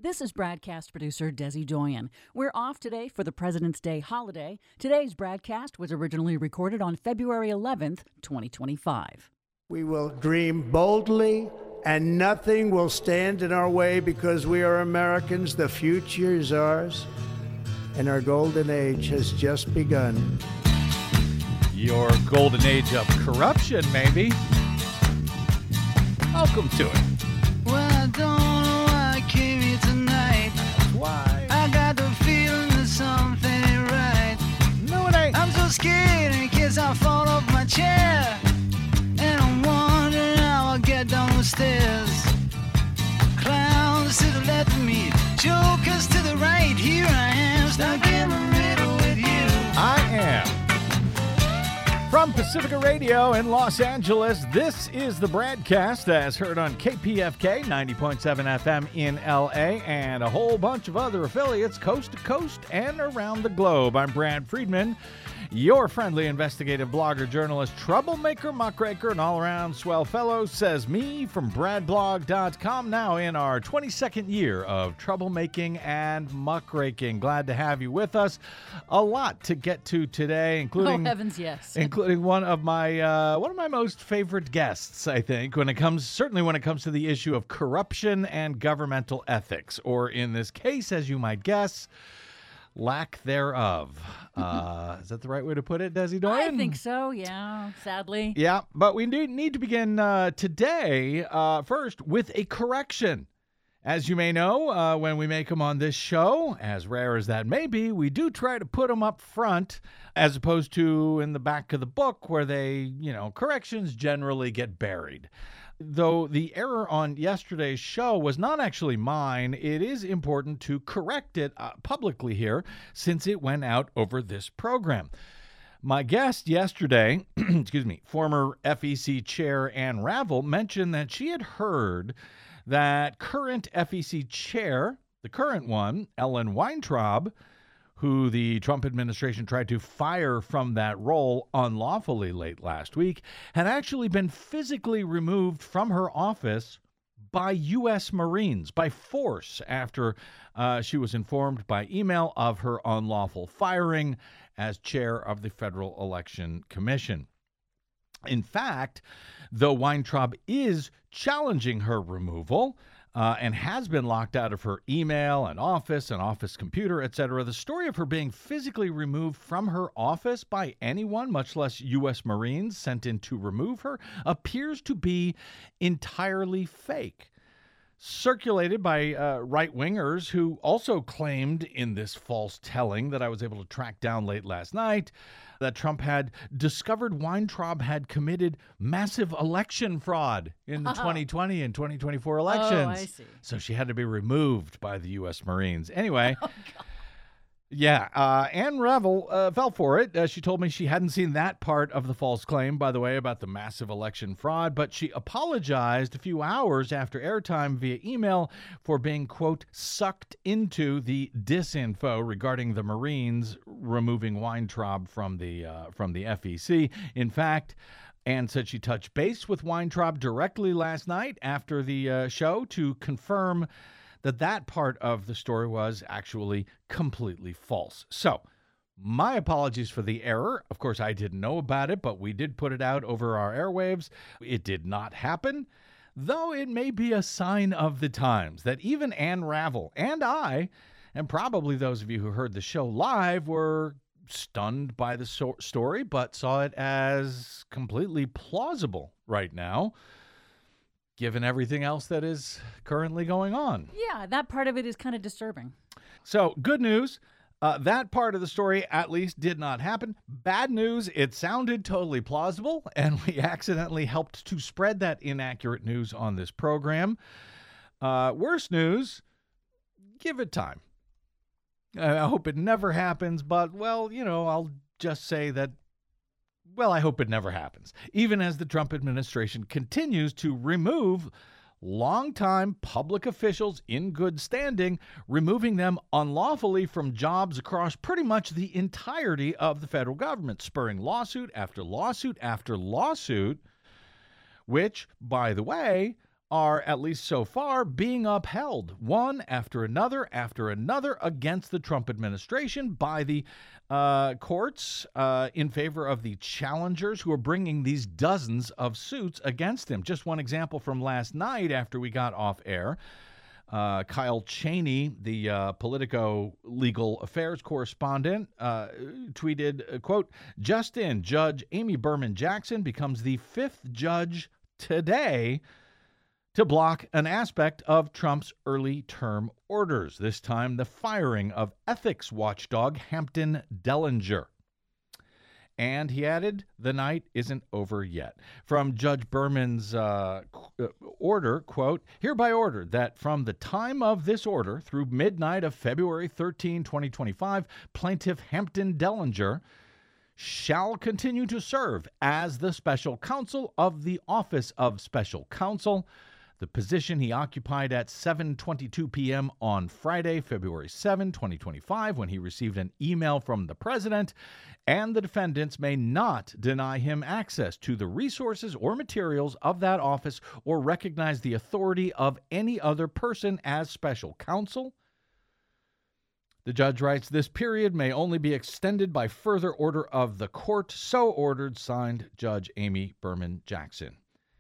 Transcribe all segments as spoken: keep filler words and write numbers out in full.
This is broadcast producer Desi Doyen. We're off today for the President's Day holiday. Today's broadcast was originally recorded on February eleventh, twenty twenty-five. We will dream boldly, and nothing will stand in our way because we are Americans. The future is ours, and our golden age has just begun. Your golden age of corruption, maybe. Welcome to it. Well, I don't know why I came here tonight. Why? I got the feeling that something ain't right. No, it ain't. I'm so scared in case I fall off my chair. And I'm wondering how I'll get down the stairs. Clowns to the left of me, jokers to the right. Here I am, stuck in the middle with you. I am. From Pacifica Radio in Los Angeles, this is the broadcast as heard on K P F K ninety point seven F M in L A and a whole bunch of other affiliates coast to coast and around the globe. I'm Brad Friedman, your friendly investigative blogger, journalist, troublemaker, muckraker, and all-around swell fellow, says me from brad blog dot com, now in our twenty-second year of troublemaking and muckraking. Glad to have you with us. A lot to get to today, including... Oh, heavens, yes. including one of my uh, one of my most favorite guests, I think, when it comes, certainly when it comes to the issue of corruption and governmental ethics, or in this case, as you might guess, lack thereof. Uh, is that the right way to put it, Desi Doyen? I think so, yeah, sadly. Yeah, but we do need to begin uh, today, uh, first, with a correction. As you may know, uh, when we make them on this show, as rare as that may be, we do try to put them up front, as opposed to in the back of the book where they, you know, corrections generally get buried. Though the error on yesterday's show was not actually mine, it is important to correct it uh, publicly here since it went out over this program. My guest yesterday, excuse me, former F E C Chair Ann Ravel, mentioned that she had heard that current F E C Chair, the current one, Ellen Weintraub, who the Trump administration tried to fire from that role unlawfully late last week, had actually been physically removed from her office by U S Marines, by force, after uh, she was informed by email of her unlawful firing as chair of the Federal Election Commission. In fact, though Weintraub is challenging her removal, Uh, and has been locked out of her email and office and office computer, et cetera. The story of her being physically removed from her office by anyone, much less U S Marines sent in to remove her, appears to be entirely fake. Circulated by uh, right-wingers who also claimed in this false telling that I was able to track down late last night that Trump had discovered Weintraub had committed massive election fraud in the oh. twenty twenty and twenty twenty-four elections. Oh, I see. So she had to be removed by the U S Marines. Anyway, oh, yeah, uh, Ann Ravel uh, fell for it. Uh, she told me she hadn't seen that part of the false claim, by the way, about the massive election fraud, but she apologized a few hours after airtime via email for being, quote, sucked into the disinfo regarding the Marines removing Weintraub from the uh, from the F E C. In fact, Ann said she touched base with Weintraub directly last night after the uh, show to confirm that that part of the story was actually completely false. So, my apologies for the error. Of course, I didn't know about it, but we did put it out over our airwaves. It did not happen, though it may be a sign of the times that even Ann Ravel and I, and probably those of you who heard the show live, were stunned by the so- story, but saw it as completely plausible right now, given everything else that is currently going on. Yeah, that part of it is kind of disturbing. So, good news. Uh, that part of the story, at least, did not happen. Bad news, it sounded totally plausible, and we accidentally helped to spread that inaccurate news on this program. Uh, worse news, give it time. I hope it never happens, but, well, you know, I'll just say that, well, I hope it never happens, even as the Trump administration continues to remove longtime public officials in good standing, removing them unlawfully from jobs across pretty much the entirety of the federal government, spurring lawsuit after lawsuit after lawsuit, which, by the way, are, at least so far, being upheld one after another after another against the Trump administration by the uh, courts uh, in favor of the challengers who are bringing these dozens of suits against him. Just one example from last night after we got off air. Uh, Kyle Cheney, the uh, Politico legal affairs correspondent, uh, tweeted, uh, quote, just in, Judge Amy Berman Jackson becomes the fifth judge today to block an aspect of Trump's early term orders, this time the firing of ethics watchdog Hampton Dellinger. And he added, the night isn't over yet. From Judge Berman's uh, order, quote, hereby ordered that from the time of this order through midnight of February thirteenth, twenty twenty-five, plaintiff Hampton Dellinger shall continue to serve as the special counsel of the Office of Special Counsel, the position he occupied at seven twenty-two p.m. on Friday, February seventh, twenty twenty-five, when he received an email from the president, and the defendants may not deny him access to the resources or materials of that office or recognize the authority of any other person as special counsel. The judge writes, this period may only be extended by further order of the court, so ordered, signed Judge Amy Berman Jackson.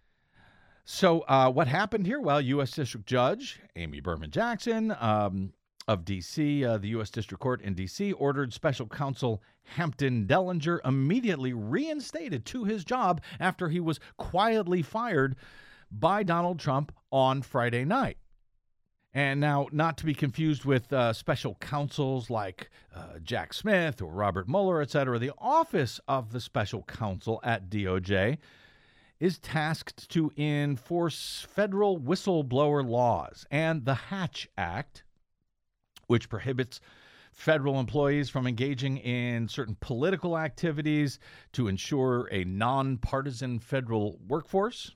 So uh, what happened here? Well, U S District Judge Amy Berman Jackson um, of D C, uh, the U S District Court in D C, ordered special counsel Hampton Dellinger immediately reinstated to his job after he was quietly fired by Donald Trump on Friday night. And now, not to be confused with uh, special counsels like uh, Jack Smith or Robert Mueller, et cetera, the Office of the Special Counsel at D O J is tasked to enforce federal whistleblower laws and the Hatch Act, which prohibits federal employees from engaging in certain political activities to ensure a nonpartisan federal workforce.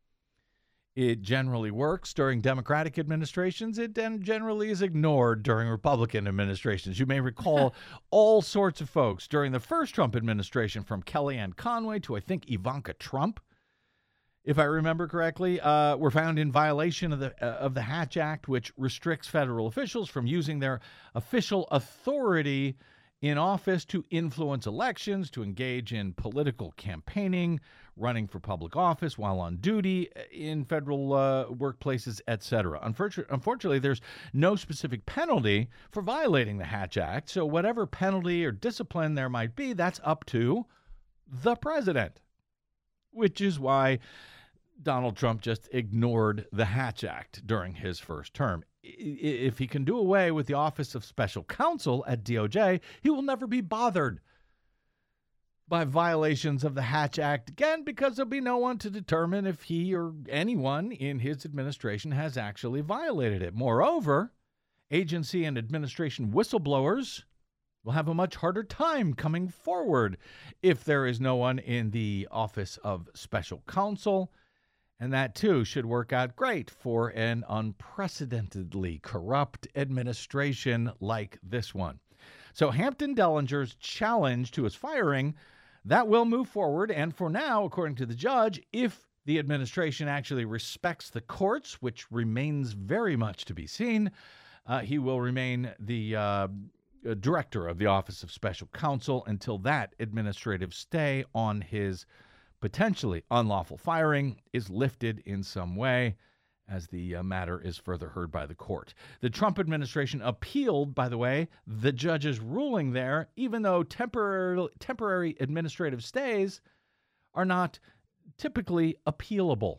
It generally works during Democratic administrations. It then generally is ignored during Republican administrations. You may recall all sorts of folks during the first Trump administration, from Kellyanne Conway to, I think, Ivanka Trump, if I remember correctly, uh, were found in violation of the uh, of the Hatch Act, which restricts federal officials from using their official authority in office to influence elections, to engage in political campaigning, running for public office while on duty in federal uh, workplaces, et cetera. Unfortunately, unfortunately, there's no specific penalty for violating the Hatch Act, so whatever penalty or discipline there might be, that's up to the president, which is why Donald Trump just ignored the Hatch Act during his first term. If he can do away with the Office of Special Counsel at D O J, he will never be bothered by violations of the Hatch Act again, because there'll be no one to determine if he or anyone in his administration has actually violated it. Moreover, agency and administration whistleblowers will have a much harder time coming forward if there is no one in the Office of Special Counsel. And that, too, should work out great for an unprecedentedly corrupt administration like this one. So Hampton Dellinger's challenge to his firing, that will move forward. And for now, according to the judge, if the administration actually respects the courts, which remains very much to be seen, uh, he will remain the uh, director of the Office of Special Counsel until that administrative stay on his potentially unlawful firing is lifted in some way, as the uh, matter is further heard by the court. The Trump administration appealed, by the way, the judge's ruling there, even though temporary, temporary administrative stays are not typically appealable.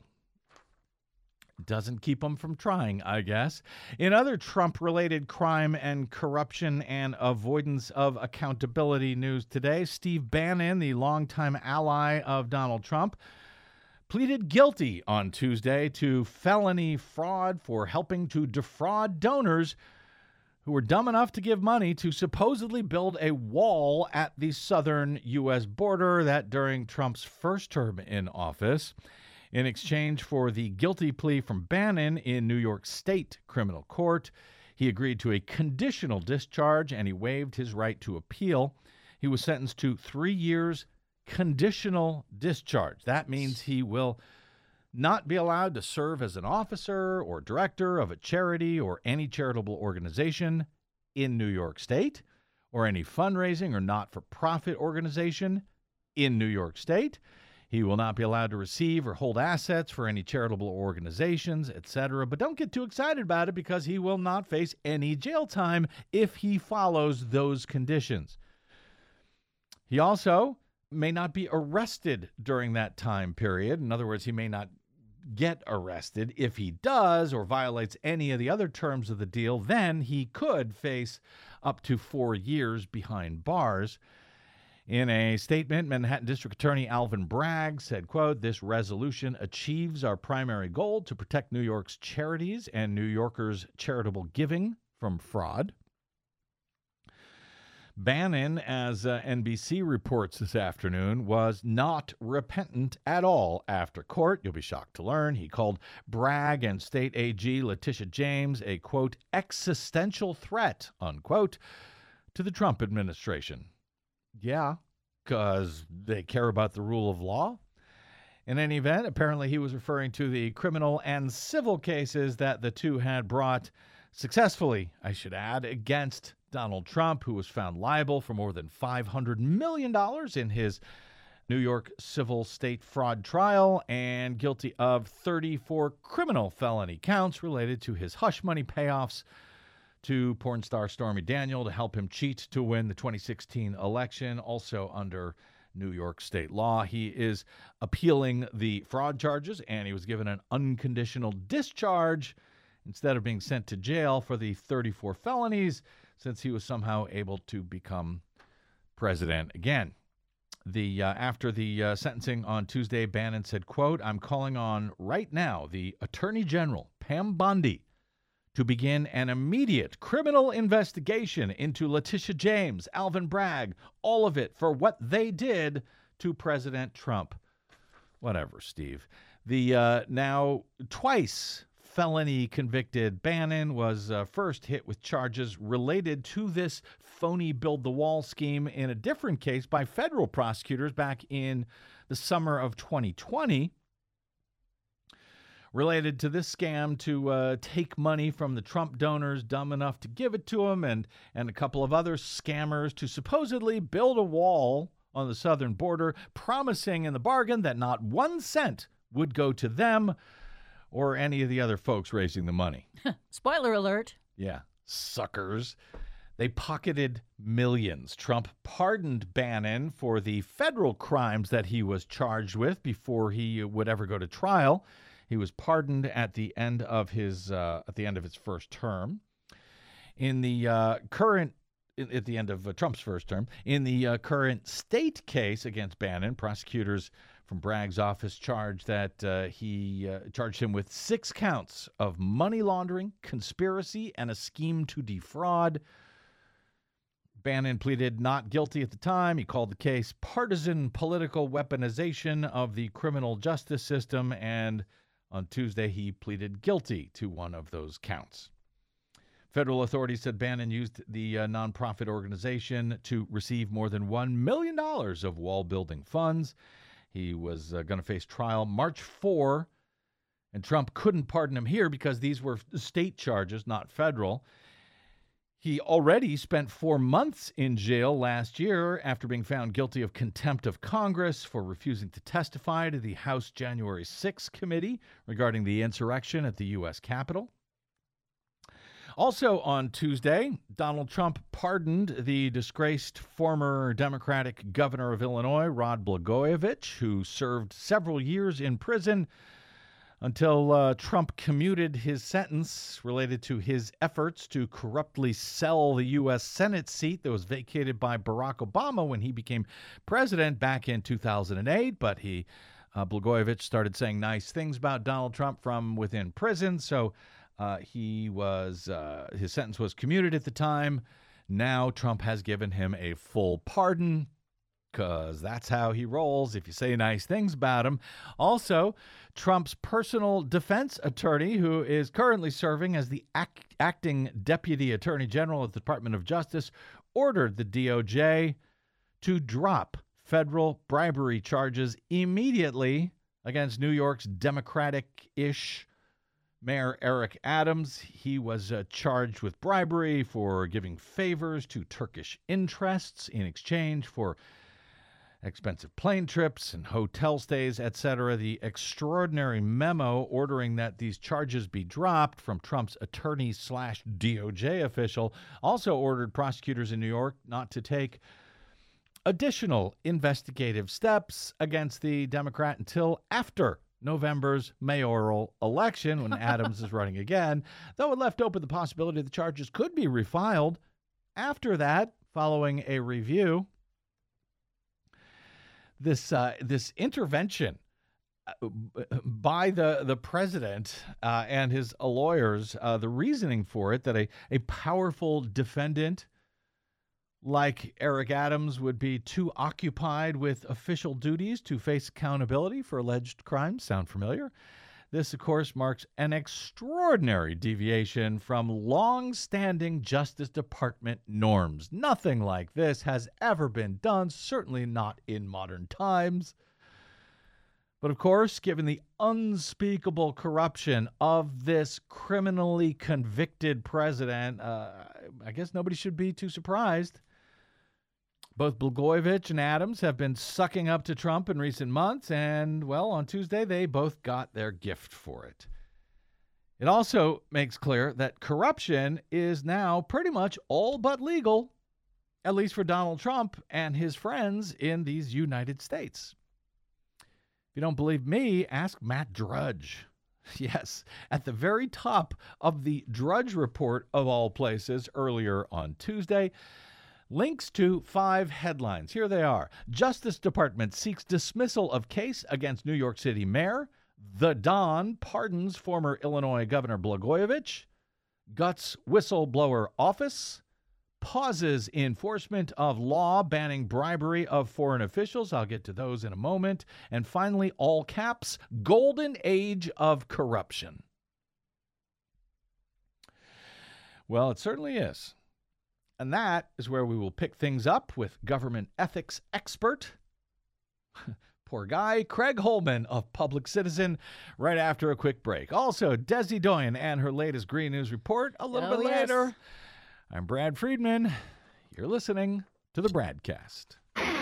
Doesn't keep them from trying, I guess. In other Trump-related crime and corruption and avoidance of accountability news today, Steve Bannon, the longtime ally of Donald Trump, pleaded guilty on Tuesday to felony fraud for helping to defraud donors who were dumb enough to give money to supposedly build a wall at the southern U S border, that during Trump's first term in office. In exchange for the guilty plea from Bannon in New York State criminal court, he agreed to a conditional discharge and he waived his right to appeal. He was sentenced to three years conditional discharge. That means he will not be allowed to serve as an officer or director of a charity or any charitable organization in New York State, or any fundraising or not-for-profit organization in New York State. He will not be allowed to receive or hold assets for any charitable organizations, et cetera. But don't get too excited about it, because he will not face any jail time if he follows those conditions. He also may not be arrested during that time period. In other words, he may not get arrested. If he does or violates any of the other terms of the deal, then he could face up to four years behind bars. In a statement, Manhattan District Attorney Alvin Bragg said, quote, "This resolution achieves our primary goal to protect New York's charities and New Yorkers' charitable giving from fraud." Bannon, as uh, N B C reports this afternoon, was not repentant at all after court. You'll be shocked to learn he called Bragg and State A G Letitia James a, quote, "existential threat," unquote, to the Trump administration. Yeah, because they care about the rule of law. In any event, apparently he was referring to the criminal and civil cases that the two had brought successfully, I should add, against Donald Trump, who was found liable for more than five hundred million dollars in his New York civil state fraud trial, and guilty of thirty-four criminal felony counts related to his hush money payoffs to porn star Stormy Daniels to help him cheat to win the twenty sixteen election, also under New York state law. He is appealing the fraud charges, and he was given an unconditional discharge instead of being sent to jail for the thirty-four felonies, since he was somehow able to become president again. The uh, after the uh, sentencing on Tuesday, Bannon said, quote, "I'm calling on right now the Attorney General, Pam Bondi, to begin an immediate criminal investigation into Letitia James, Alvin Bragg, all of it for what they did to President Trump." Whatever, Steve. The uh, now twice felony convicted Bannon was uh, first hit with charges related to this phony build the wall scheme in a different case by federal prosecutors back in the summer of twenty twenty. Related to this scam to uh, take money from the Trump donors dumb enough to give it to him, and, and a couple of other scammers to supposedly build a wall on the southern border, promising in the bargain that not one cent would go to them or any of the other folks raising the money. Spoiler alert. Yeah, suckers. They pocketed millions. Trump pardoned Bannon for the federal crimes that he was charged with before he would ever go to trial. He was pardoned at the end of his uh, at the end of his first term. In the uh, current at the end of uh, Trump's first term, in the uh, current state case against Bannon, prosecutors from Bragg's office charged that uh, he uh, charged him with six counts of money laundering, conspiracy, and a scheme to defraud. Bannon pleaded not guilty at the time. He called the case partisan political weaponization of the criminal justice system, and on Tuesday he pleaded guilty to one of those counts. Federal authorities said Bannon used the uh, nonprofit organization to receive more than one million dollars of wall-building funds. He was uh, going to face trial March fourth, and Trump couldn't pardon him here because these were state charges, not federal. He already spent four months in jail last year after being found guilty of contempt of Congress for refusing to testify to the House January sixth committee regarding the insurrection at the U S Capitol. Also on Tuesday, Donald Trump pardoned the disgraced former Democratic governor of Illinois, Rod Blagojevich, who served several years in prison until uh, Trump commuted his sentence related to his efforts to corruptly sell the U S Senate seat that was vacated by Barack Obama when he became president back in two thousand eight. But he, uh, Blagojevich, started saying nice things about Donald Trump from within prison, so Uh, he was, uh, his sentence was commuted at the time. Now Trump has given him a full pardon because that's how he rolls if you say nice things about him. Also, Trump's personal defense attorney, who is currently serving as the act- acting deputy attorney general at the Department of Justice, ordered the D O J to drop federal bribery charges immediately against New York's Democratic-ish Mayor Eric Adams. He was uh, charged with bribery for giving favors to Turkish interests in exchange for expensive plane trips and hotel stays, et cetera. The extraordinary memo ordering that these charges be dropped from Trump's attorney slash D O J official also ordered prosecutors in New York not to take additional investigative steps against the Democrat until after November's mayoral election, when Adams is running again, though it left open the possibility the charges could be refiled after that, following a review. This uh, this intervention by the, the president uh, and his lawyers, uh, the reasoning for it, that a, a powerful defendant like Eric Adams would be too occupied with official duties to face accountability for alleged crimes. Sound familiar? This, of course, marks an extraordinary deviation from long-standing Justice Department norms. Nothing like this has ever been done, certainly not in modern times. But, of course, given the unspeakable corruption of this criminally convicted president, uh, I guess nobody should be too surprised. Both Blagojevich and Adams have been sucking up to Trump in recent months, and, well, on Tuesday, they both got their gift for it. It also makes clear that corruption is now pretty much all but legal, at least for Donald Trump and his friends in these United States. If you don't believe me, ask Matt Drudge. Yes, at the very top of the Drudge Report, of all places, earlier on Tuesday, links to five headlines. Here they are. Justice Department seeks dismissal of case against New York City Mayor. The Don pardons former Illinois Governor Blagojevich. Guts whistleblower office. Pauses enforcement of law banning bribery of foreign officials. I'll get to those in a moment. And finally, all caps, golden age of corruption. Well, it certainly is. And that is where we will pick things up with government ethics expert, poor guy, Craig Holman of Public Citizen, right after a quick break. Also, Desi Doyen and her latest Green News Report a little Oh, bit yes. later. I'm Brad Friedman. You're listening to the Bradcast.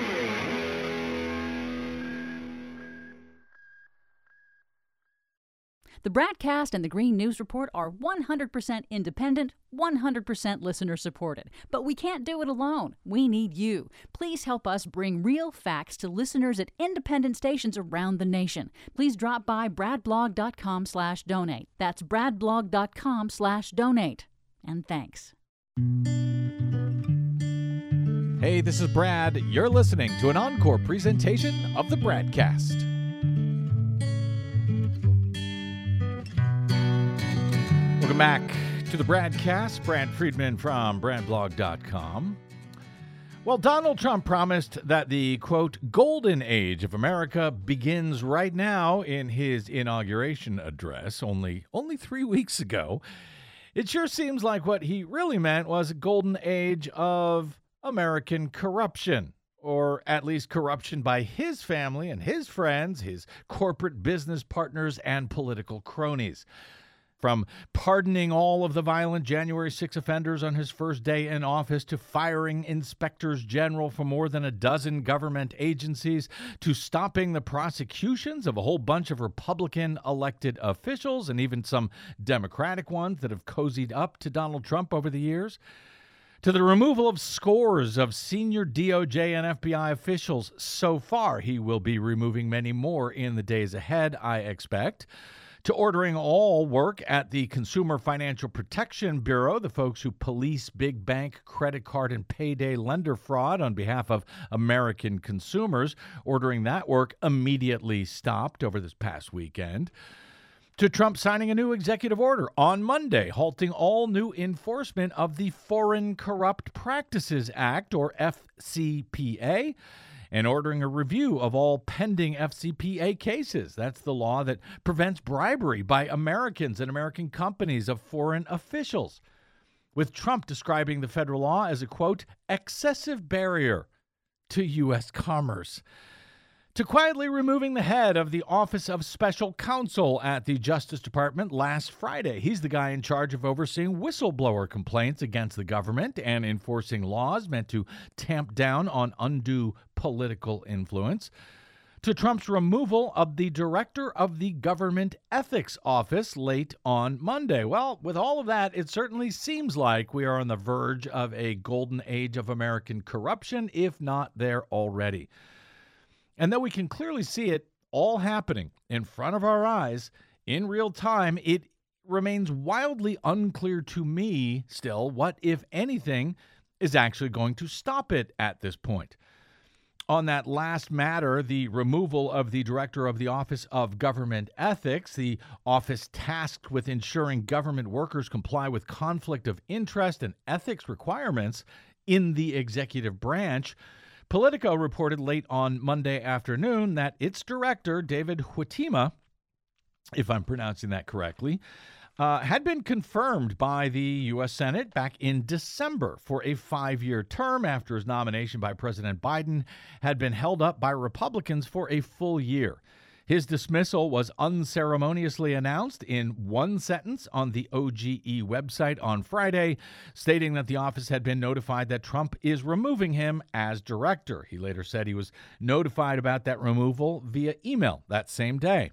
The Bradcast and the Green News Report are one hundred percent independent, one hundred percent listener supported. But we can't do it alone. We need you. Please help us bring real facts to listeners at independent stations around the nation. Please drop by bradblog.com slash donate. That's bradblog.com slash donate. And thanks. Hey, this is Brad. You're listening to an encore presentation of the Bradcast. Welcome back to the Bradcast. Brad Friedman from brad blog dot com. Well, Donald Trump promised that the, quote, golden age of America begins right now in his inauguration address only, only three weeks ago. It sure seems like what he really meant was a golden age of American corruption, or at least corruption by his family and his friends, his corporate business partners, and political cronies. From pardoning all of the violent January sixth offenders on his first day in office, to firing inspectors general for more than a dozen government agencies, to stopping the prosecutions of a whole bunch of Republican elected officials and even some Democratic ones that have cozied up to Donald Trump over the years, to the removal of scores of senior D O J and F B I officials so far. He will be removing many more in the days ahead, I expect. To ordering all work at the Consumer Financial Protection Bureau, the folks who police big bank credit card and payday lender fraud on behalf of American consumers, ordering that work immediately stopped over this past weekend. To Trump signing a new executive order on Monday, halting all new enforcement of the Foreign Corrupt Practices Act, or F C P A, and ordering a review of all pending F C P A cases. That's the law that prevents bribery by Americans and American companies of foreign officials, with Trump describing the federal law as a, quote, excessive barrier to U S commerce. to quietly removing the head of the Office of Special Counsel at the Justice Department last Friday. He's the guy in charge of overseeing whistleblower complaints against the government and enforcing laws meant to tamp down on undue political influence, to Trump's removal of the director of the Government Ethics Office late on Monday. Well, with all of that, it certainly seems like we are on the verge of a golden age of American corruption, if not there already. And though we can clearly see it all happening in front of our eyes in real time, it remains wildly unclear to me still what, if anything, is actually going to stop it at this point. On that last matter, the removal of the director of the Office of Government Ethics, the office tasked with ensuring government workers comply with conflict of interest and ethics requirements in the executive branch, Politico reported late on Monday afternoon that its director, David Huitima, if I'm pronouncing that correctly, Uh, had been confirmed by the U S Senate back in December for a five-year term after his nomination by President Biden had been held up by Republicans for a full year. His dismissal was unceremoniously announced in one sentence on the O G E website on Friday, stating that the office had been notified that Trump is removing him as director. He later said he was notified about that removal via email that same day.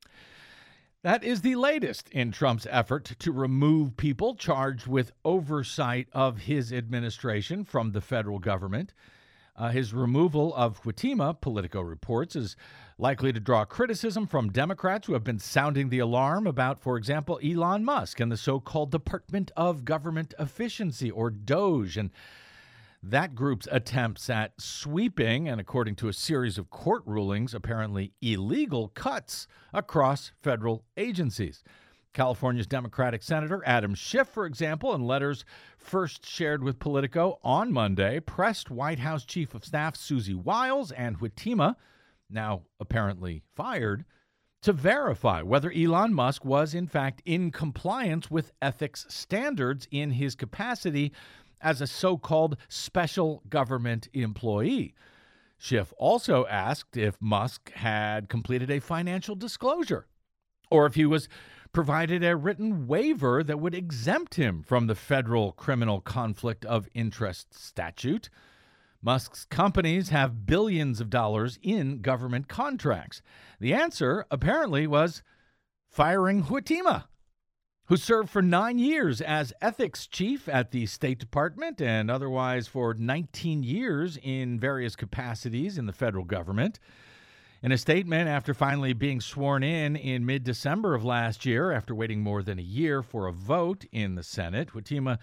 That is the latest in Trump's effort to remove people charged with oversight of his administration from the federal government. Uh, his removal of Huitima, Politico reports, is likely to draw criticism from Democrats who have been sounding the alarm about, for example, Elon Musk and the so-called Department of Government Efficiency, or DOGE, and that group's attempts at sweeping, and according to a series of court rulings, apparently illegal cuts across federal agencies. California's Democratic Senator Adam Schiff, for example, in letters first shared with Politico on Monday, pressed White House Chief of Staff Susie Wiles and Huitima, now apparently fired, to verify whether Elon Musk was in fact in compliance with ethics standards in his capacity as a so-called special government employee. Schiff also asked if Musk had completed a financial disclosure or if he was provided a written waiver that would exempt him from the federal criminal conflict of interest statute. Musk's companies have billions of dollars in government contracts. The answer apparently was firing Huitima, who served for nine years as ethics chief at the State Department and otherwise for nineteen years in various capacities in the federal government. In a statement after finally being sworn in in mid-December of last year, after waiting more than a year for a vote in the Senate, Huitima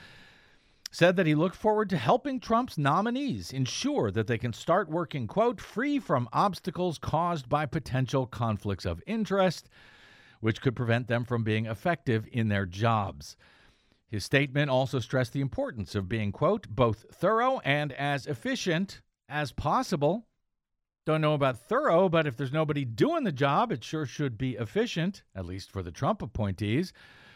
said that he looked forward to helping Trump's nominees ensure that they can start working, quote, free from obstacles caused by potential conflicts of interest, which could prevent them from being effective in their jobs. His statement also stressed the importance of being, quote, both thorough and as efficient as possible. Don't know about thorough, but if there's nobody doing the job, it sure should be efficient, at least for the Trump appointees.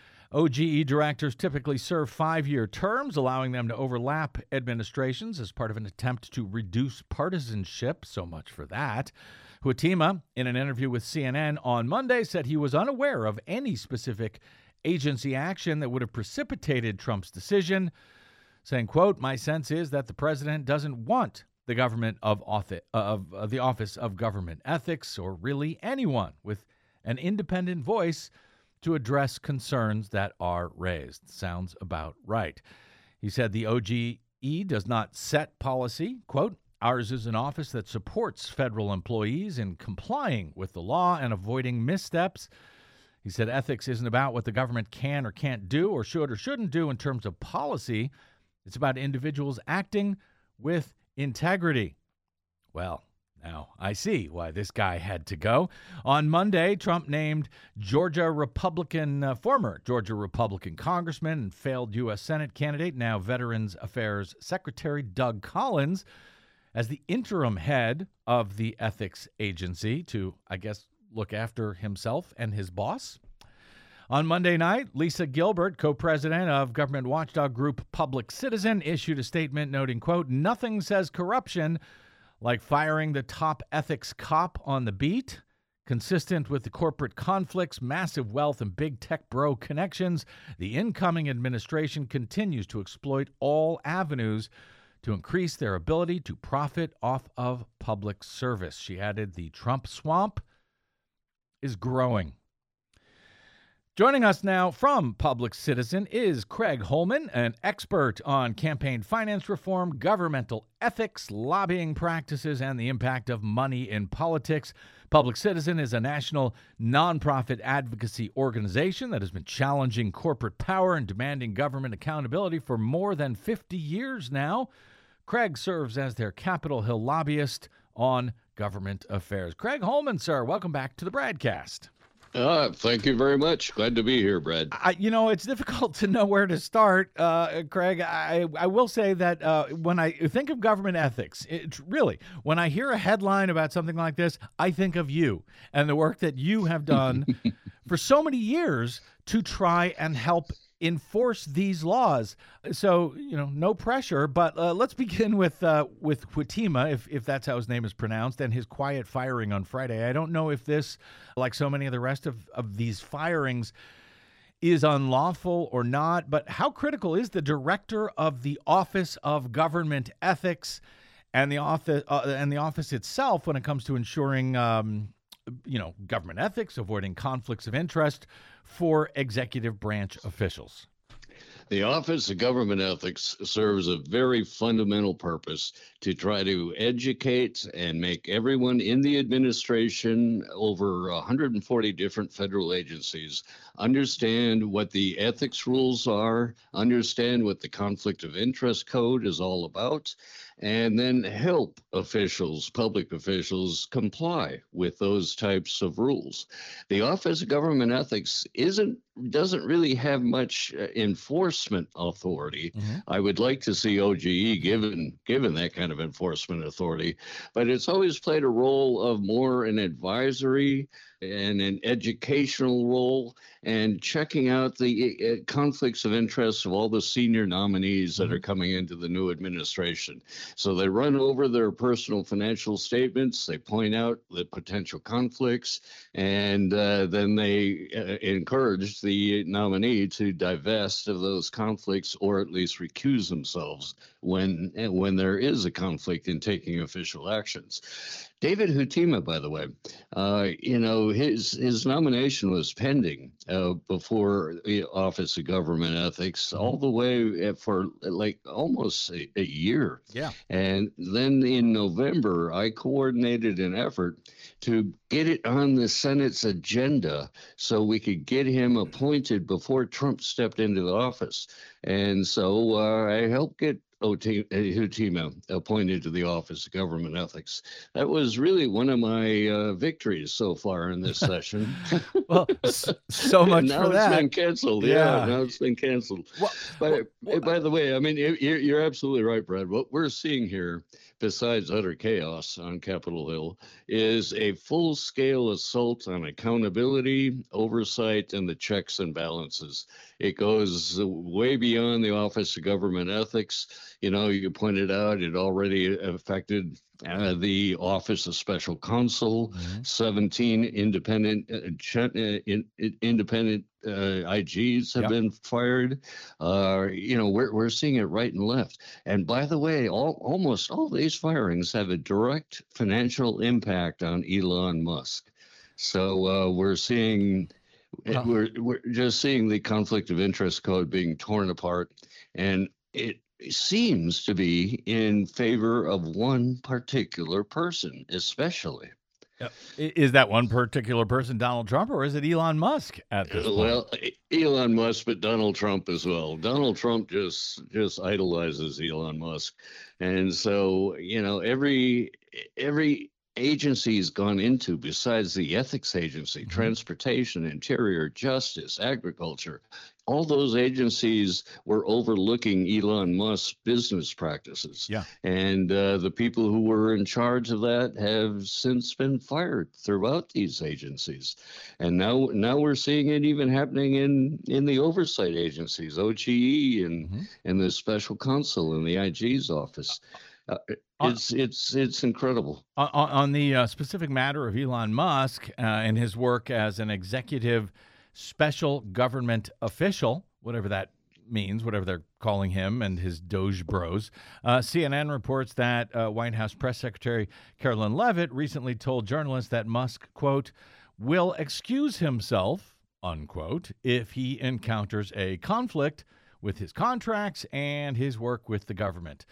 O G E directors typically serve five-year terms, allowing them to overlap administrations as part of an attempt to reduce partisanship. So much for that. Huitima, in an interview with C N N on Monday, said he was unaware of any specific agency action that would have precipitated Trump's decision, saying, quote, my sense is that the president doesn't want the government of, office, of, of the Office of Government Ethics, or really anyone with an independent voice, to address concerns that are raised. Sounds about right. He said the O G E does not set policy. Quote, ours is an office that supports federal employees in complying with the law and avoiding missteps. He said ethics isn't about what the government can or can't do or should or shouldn't do in terms of policy. It's about individuals acting with integrity. Well, now I see why this guy had to go. On Monday, Trump named Georgia Republican, uh, former Georgia Republican congressman and failed U S Senate candidate, now Veterans Affairs Secretary Doug Collins, as the interim head of the ethics agency to, I guess, look after himself and his boss. On Monday night, Lisa Gilbert, co-president of government watchdog group Public Citizen, issued a statement noting, quote, nothing says corruption like firing the top ethics cop on the beat. Consistent with the corporate conflicts, massive wealth, and big tech bro connections, the incoming administration continues to exploit all avenues to increase their ability to profit off of public service. She added, the Trump swamp is growing. Joining us now from Public Citizen is Craig Holman, an expert on campaign finance reform, governmental ethics, lobbying practices, and the impact of money in politics. Public Citizen is a national nonprofit advocacy organization that has been challenging corporate power and demanding government accountability for more than fifty years now. Craig serves as their Capitol Hill lobbyist on government affairs. Craig Holman, sir, welcome back to the Bradcast. Uh, thank you very much. Glad to be here, Brad. I, you know, it's difficult to know where to start, uh, Craig. I, I will say that uh, when I think of government ethics, it, really, when I hear a headline about something like this, I think of you and the work that you have done for so many years to try and help enforce these laws. So, you know, no pressure, but uh, let's begin with uh, with Huitima, if, if that's how his name is pronounced, and his quiet firing on Friday. I don't know if this, like so many of the rest of, of these firings, is unlawful or not, but how critical is the director of the Office of Government Ethics and the office uh, and the office itself when it comes to ensuring um, you know, government ethics, avoiding conflicts of interest for executive branch officials? The Office of Government Ethics serves a very fundamental purpose to try to educate and make everyone in the administration, over one hundred forty different federal agencies, understand what the ethics rules are, understand what the conflict of interest code is all about, and then help officials, public officials, comply with those types of rules. The Office of Government Ethics isn't doesn't really have much uh, enforcement authority. Mm-hmm. I would like to see O G E given given that kind of enforcement authority, but it's always played a role of more an advisory and an educational role, and checking out the uh, conflicts of interest of all the senior nominees that are coming into the new administration. So they run over their personal financial statements, they point out the potential conflicts, and uh, then they uh, encourage the nominee to divest of those conflicts, or at least recuse themselves when when there is a conflict in taking official actions. David Huitima, by the way, uh, you know, his his nomination was pending uh, before the Office of Government Ethics all the way for like almost a, a year. Yeah. And then in November, I coordinated an effort to get it on the Senate's agenda so we could get him appointed before Trump stepped into the office. And so uh, I helped get Huitima appointed to the Office of Government Ethics. That was really one of my uh, victories so far in this session. Well, so much now for that. Now it's been canceled. Yeah. yeah, now it's been canceled. Well, but well, by the way, I mean, you're, you're absolutely right, Brad. What we're seeing here, besides utter chaos on Capitol Hill, is a full-scale assault on accountability, oversight, and the checks and balances. It goes way beyond the Office of Government Ethics. You know, you pointed out it already affected uh, the Office of Special Counsel, mm-hmm. seventeen independent uh, ch- uh, in, in, independent uh, I Gs have yep. been fired. Uh, you know, we're we're seeing it right and left. And by the way, all, almost all these firings have a direct financial impact on Elon Musk. So uh, we're seeing. Huh. We're we're just seeing the conflict of interest code being torn apart, and it seems to be in favor of one particular person, especially. Is that one particular person Donald Trump, or is it Elon Musk at this point? Well, Elon Musk, but Donald Trump as well. Donald Trump just just idolizes Elon Musk, and so you know every every. agencies gone into, besides the ethics agency, mm-hmm. transportation, interior, justice, agriculture, all those agencies were overlooking Elon Musk's business practices. Yeah. And uh, the people who were in charge of that have since been fired throughout these agencies. And now now we're seeing it even happening in, in the oversight agencies, O G E and, mm-hmm. and the special counsel in the I G's office. Uh, On, it's it's it's incredible. on, on the uh, specific matter of Elon Musk uh, and his work as an executive special government official, whatever that means, whatever they're calling him and his Doge bros. Uh, C N N reports that uh, White House Press Secretary Carolyn Leavitt recently told journalists that Musk, quote, will excuse himself, unquote, if he encounters a conflict with his contracts and his work with the government.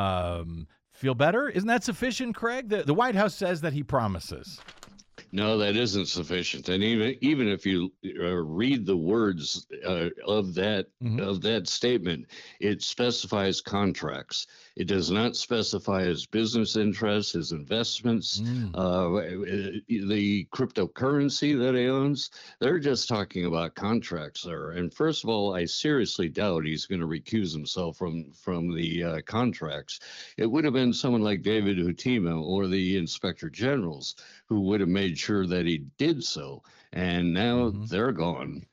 Um, feel better? Isn't that sufficient, Craig? The, the White House says that he promises. No, that isn't sufficient. And even even if you uh, read the words uh, of that Mhm. of that statement, it specifies contracts. It does not specify his business interests, his investments, Mm. uh, the cryptocurrency that he owns. They're just talking about contracts there. And first of all, I seriously doubt he's going to recuse himself from from the uh, contracts. It would have been someone like David Hutima or the Inspector Generals who would have made sure that he did so. And now Mhm. they're gone.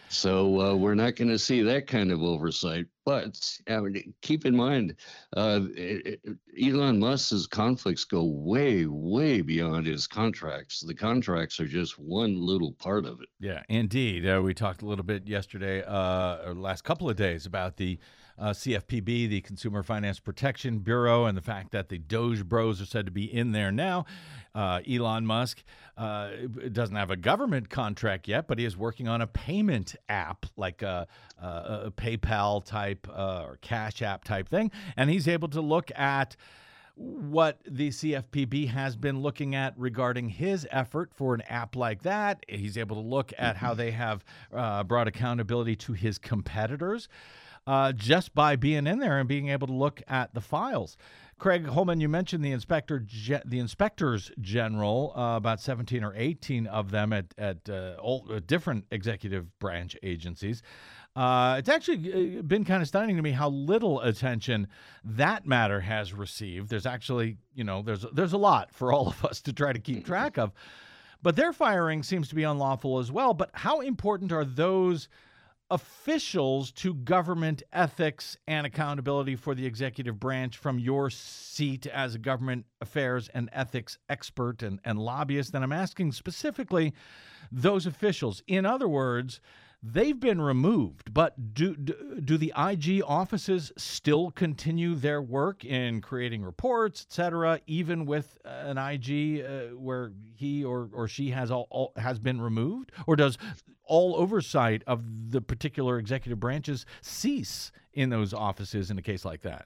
So uh, we're not going to see that kind of oversight. But I mean, keep in mind, uh, it, it, Elon Musk's conflicts go way, way beyond his contracts. The contracts are just one little part of it. Yeah, indeed. Uh, we talked a little bit yesterday, uh, or last couple of days, about the uh, C F P B, the Consumer Finance Protection Bureau, and the fact that the Doge bros are said to be in there now. Uh, Elon Musk uh, doesn't have a government contract yet, but he is working on a payment app, like a, a, a PayPal type uh, or Cash App type thing. And he's able to look at what the C F P B has been looking at regarding his effort for an app like that. He's able to look at how they have uh, brought accountability to his competitors uh, just by being in there and being able to look at the files. Craig Holman, you mentioned the inspector, ge- the inspectors general, uh, about seventeen or eighteen of them at at uh, all, uh, different executive branch agencies. Uh, it's actually uh, been kind of stunning to me how little attention that matter has received. There's actually, you know, there's there's a lot for all of us to try to keep track of, but their firing seems to be unlawful as well. But how important are those officials to government ethics and accountability for the executive branch from your seat as a government affairs and ethics expert and, and lobbyist? And I'm asking specifically those officials. In other words, they've been removed, but do, do, do the I G offices still continue their work in creating reports, et cetera, even with an I G uh, where he or, or she has all, all has been removed? Or does all oversight of the particular executive branches cease in those offices in a case like that?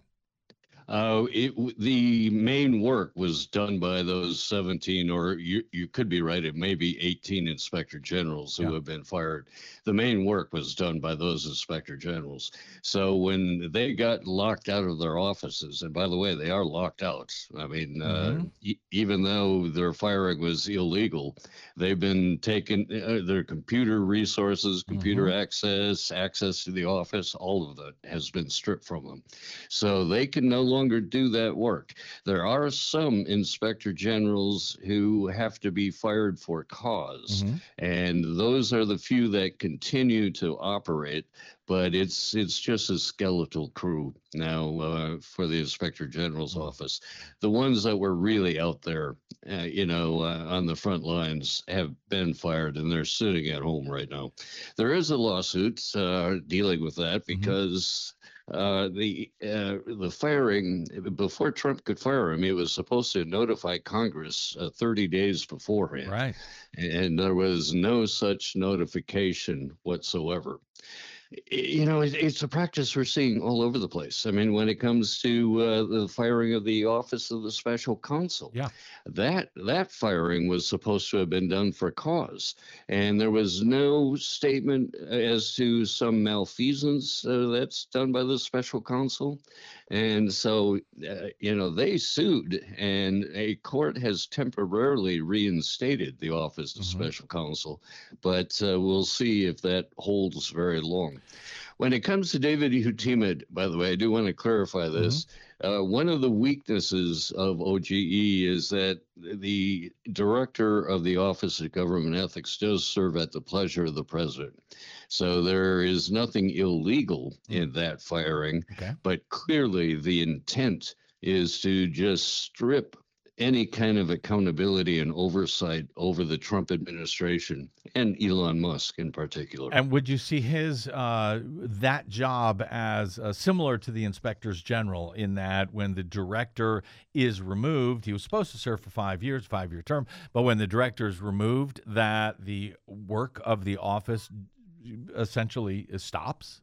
Uh, it, the main work was done by those seventeen, or you, you could be right, it may be eighteen inspector generals who Yeah. have been fired. The main work was done by those inspector generals. So when they got locked out of their offices, and by the way, they are locked out. I mean, uh, Mhm. e- even though their firing was illegal, they've been taken, uh, their computer resources, computer access, access to the office, all of that has been stripped from them. So they can no longer do that work. There are some inspector generals who have to be fired for cause, Mhm. and those are the few that continue to operate. But it's it's just a skeletal crew now uh, for the inspector general's office. The ones that were really out there, uh, you know, uh, on the front lines have been fired, and they're sitting at home right now. There is a lawsuit uh, dealing with that because uh, the uh, the firing, before Trump could fire him, he was supposed to notify Congress uh, thirty days beforehand, Right. and there was no such notification whatsoever. You know, it, it's a practice we're seeing all over the place. I mean, when it comes to uh, the firing of the office of the special counsel, Yeah. that that firing was supposed to have been done for cause, and there was no statement as to some malfeasance uh, that's done by the special counsel. And so, uh, you know, they sued, and a court has temporarily reinstated the office of Mhm. special counsel, but uh, we'll see if that holds very long. When it comes to David Hutima, by the way, I do want to clarify this. Uh, one of the weaknesses of O G E is that the director of the Office of Government Ethics does serve at the pleasure of the president. So there is nothing illegal in that firing, Okay. but clearly the intent is to just strip any kind of accountability and oversight over the Trump administration and Elon Musk in particular. And would you see his uh, that job as uh, similar to the inspectors general in that when the director is removed, he was supposed to serve for five years, five-year term, but when the director is removed, that the work of the office essentially stops?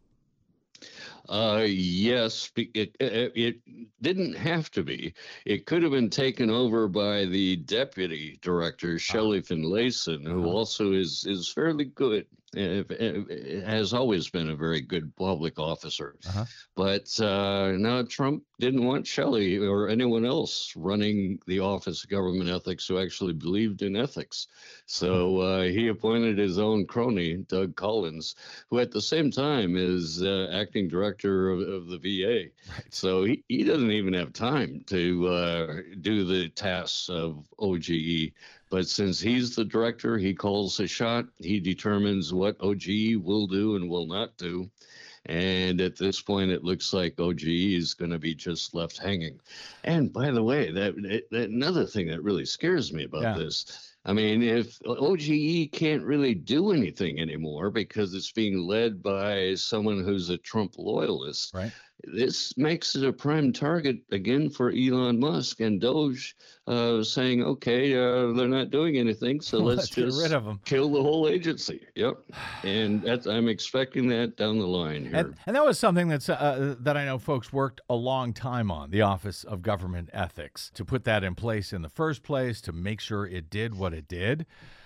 Uh, yes, it, it, it didn't have to be. It could have been taken over by the deputy director, Shelley uh, Finlayson, who uh-huh. also is, is fairly good. It, it, it has always been a very good public officer. Uh-huh. But uh, now Trump didn't want Shelley or anyone else running the Office of Government Ethics who actually believed in ethics. So uh, he appointed his own crony, Doug Collins, who at the same time is uh, acting director of, of the V A. Right. So he, he doesn't even have time to uh, do the tasks of O G E. But since he's the director, he calls the shot. He determines what O G E will do and will not do. And at this point, it looks like O G E is going to be just left hanging. And by the way, that, that another thing that really scares me about yeah. this, I mean, if O G E can't really do anything anymore because it's being led by someone who's a Trump loyalist, right. This makes it a prime target again for Elon Musk and Doge, uh, saying, okay, uh, they're not doing anything, so let's, let's just get rid of them. Kill the whole agency. Yep. And that's, I'm expecting that down the line here. And, and that was something that's uh, that I know folks worked a long time on, the Office of Government Ethics, to put that in place in the first place, to make sure it did what it did.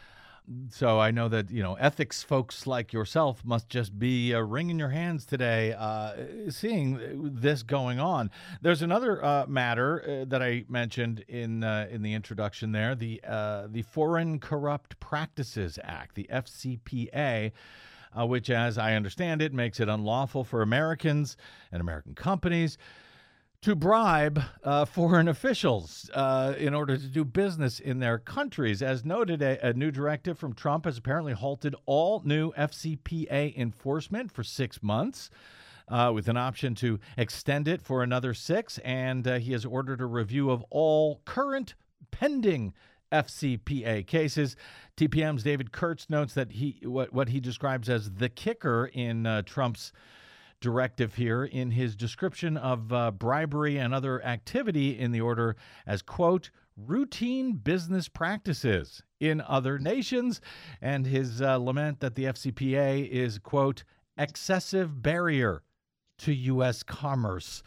So I know that, you know, ethics folks like yourself must just be uh, wringing your hands today uh, seeing this going on. There's another uh, matter uh, that I mentioned in uh, in the introduction there, the uh, the Foreign Corrupt Practices Act, the F C P A, uh, which, as I understand it, makes it unlawful for Americans and American companies to bribe uh, foreign officials uh, in order to do business in their countries. As noted, a, a new directive from Trump has apparently halted all new F C P A enforcement for six months, uh, with an option to extend it for another six. And uh, he has ordered a review of all current pending F C P A cases. T P M's David Kurtz notes that he what, what he describes as the kicker in uh, Trump's directive here in his description of uh, bribery and other activity in the order as, quote, routine business practices in other nations, and his uh, lament that the F C P A is, quote, excessive barrier to U S commerce.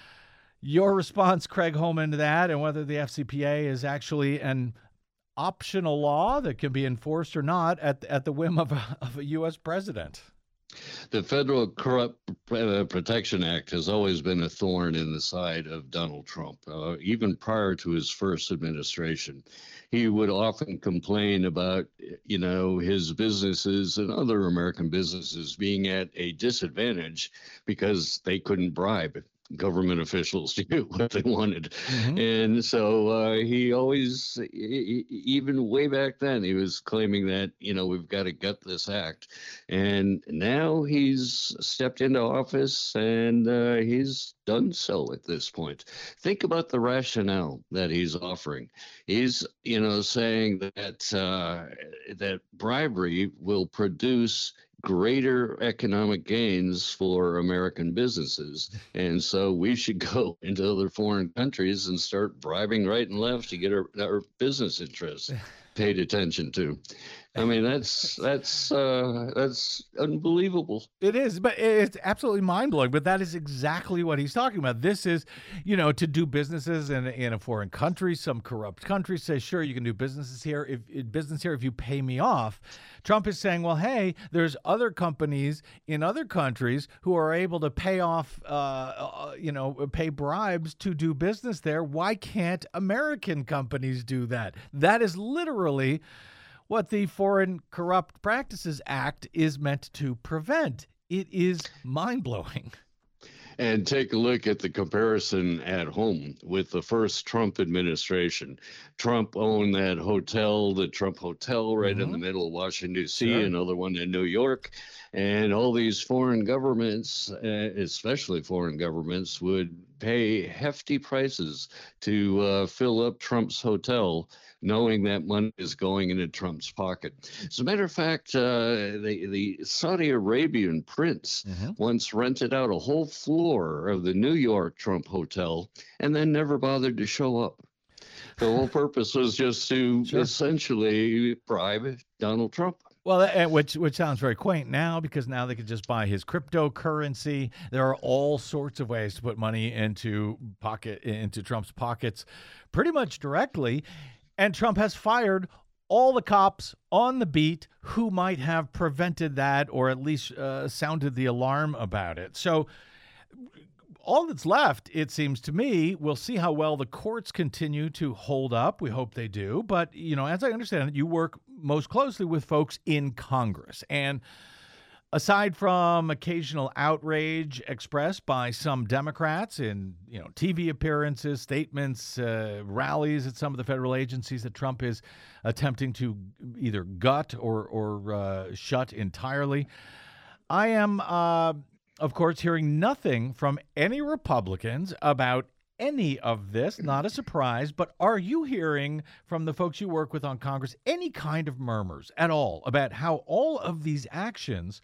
Your response, Craig Holman, to that, and whether the F C P A is actually an optional law that can be enforced or not at, at the whim of a, of a U S president. The Federal Corrupt Protection Act has always been a thorn in the side of Donald Trump. Uh, even prior to his first administration, he would often complain about, you know, his businesses and other American businesses being at a disadvantage because they couldn't bribe government officials to do what they wanted. Mm-hmm. And so uh, he always, he, even way back then, he was claiming that, you know, we've got to gut this act. And now he's stepped into office and uh, he's done so at this point. Think about the rationale that he's offering. He's, you know, saying that uh, that bribery will produce greater economic gains for American businesses. And so we should go into other foreign countries and start bribing right and left to get our, our business interests paid attention to. I mean, that's that's uh, that's unbelievable. It is, but it's absolutely mind-blowing. But that is exactly what he's talking about. This is, you know, to do businesses in, in a foreign country. Some corrupt country says, sure, you can do businesses here if business here if you pay me off. Trump is saying, well, hey, there's other companies in other countries who are able to pay off, uh, uh, you know, pay bribes to do business there. Why can't American companies do that? That is literally what the Foreign Corrupt Practices Act is meant to prevent. It is mind-blowing. And take a look at the comparison at home with the first Trump administration. Trump owned that hotel, the Trump Hotel, right mm-hmm. in the middle of Washington, D C, sure. Another one in New York. And all these foreign governments, uh, especially foreign governments, would pay hefty prices to uh, fill up Trump's hotel, knowing that money is going into Trump's pocket. As a matter of fact, uh, the, the Saudi Arabian prince Mm-hmm. once rented out a whole floor of the New York Trump hotel and then never bothered to show up. The whole purpose was just to Sure. essentially bribe Donald Trump. Well, uh, which which sounds very quaint now, because now they could just buy his cryptocurrency. There are all sorts of ways to put money into pocket into Trump's pockets, pretty much directly. And Trump has fired all the cops on the beat who might have prevented that, or at least uh, sounded the alarm about it. So all that's left, it seems to me, we'll see how well the courts continue to hold up. We hope they do. But, you know, as I understand it, you work most closely with folks in Congress. And aside from occasional outrage expressed by some Democrats in, you know, T V appearances, statements, uh, rallies at some of the federal agencies that Trump is attempting to either gut or, or uh, shut entirely, I am... Uh, Of course, hearing nothing from any Republicans about any of this. Not a surprise, but are you hearing from the folks you work with on Congress any kind of murmurs at all about how all of these actions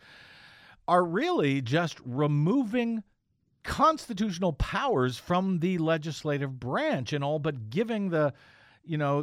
are really just removing constitutional powers from the legislative branch and all but giving the you know,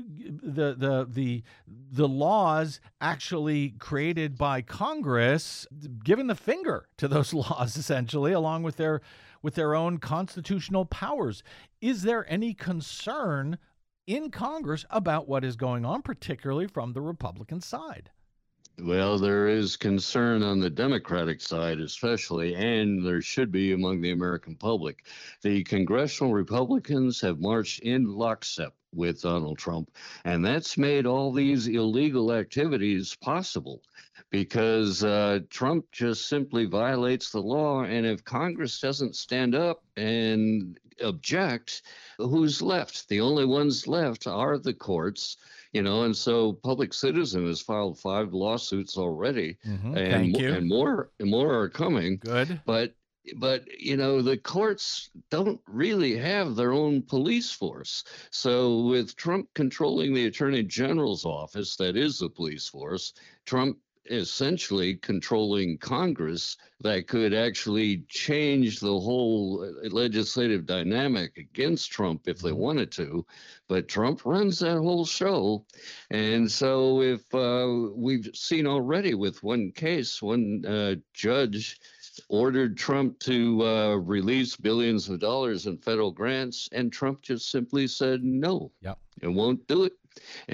the the the the laws actually created by Congress, giving the finger to those laws essentially, along with their with their own constitutional powers? Is there any concern in Congress about what is going on, particularly from the Republican side? Well, there is concern on the Democratic side, especially, and there should be among the American public. The congressional Republicans have marched in lockstep with Donald Trump, and that's made all these illegal activities possible because uh, Trump just simply violates the law. And if Congress doesn't stand up and object, who's left? The only ones left are the courts. You know, and so Public Citizen has filed five lawsuits already, Mm-hmm. and Thank mo- you. and more and more are coming. Good. But but you know, the courts don't really have their own police force. So with Trump controlling the Attorney General's office, that is the police force, Trump essentially controlling Congress that could actually change the whole legislative dynamic against Trump if they wanted to. But Trump runs that whole show. And so if uh, we've seen already with one case, one uh, judge ordered Trump to uh, release billions of dollars in federal grants, and Trump just simply said no. Yep. And won't do it,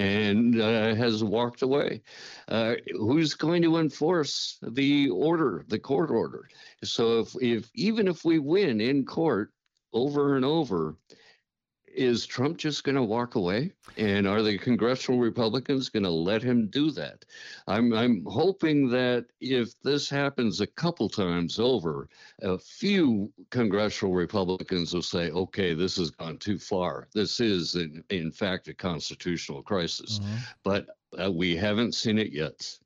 and uh, has walked away. Uh, who's going to enforce the order, the court order? So if, if even if we win in court over and over, is Trump just going to walk away? And are the congressional Republicans going to let him do that? I'm I'm hoping that if this happens a couple times over, a few congressional Republicans will say, okay, this has gone too far. This is, in, in fact, a constitutional crisis. Mm-hmm. But uh, we haven't seen it yet.